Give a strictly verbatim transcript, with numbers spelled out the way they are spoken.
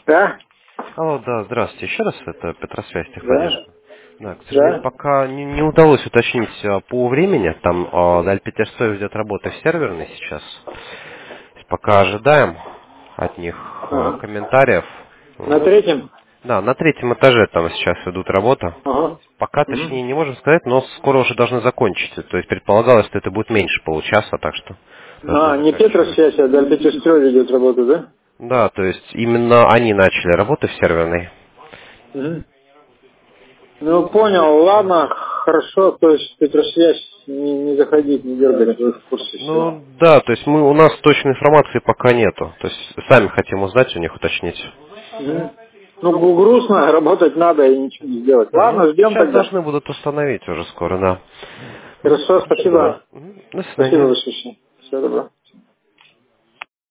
Да? Алло, да, здравствуйте. Еще раз, это Петросвязь Да? техподдержка. Да, к сожалению, Да? пока не, не удалось уточнить а, по времени. Там а, на Альпетерстой ведет работа в серверной сейчас. То есть пока ожидаем от них а, Ага. комментариев. На Вот. третьем? Да, на третьем этаже там сейчас идут работа. Ага. Пока Угу. точнее не можем сказать, но скоро уже должны закончиться. То есть предполагалось, что это будет меньше получаса, так что должны А, не заканчивать. Петросвязь, а Дальпетерстрой ведет работу, да? Да, то есть именно они начали работу в серверной. Угу. Ну, понял, ладно, хорошо, то есть Петросвязь не, не заходить, не дергать, вы в курсе всего. Ну да, то есть мы у нас точной информации пока нету. То есть сами хотим узнать у них, уточнить. Угу. Ну, гу- грустно, работать надо и ничего не сделать. Да, ну Ладно, ждем сейчас тогда. должны будут установить уже скоро, да. Мгм. Хорошо, Да. спасибо. Мгм. До Спасибо, свидания. Василий. Всего доброго.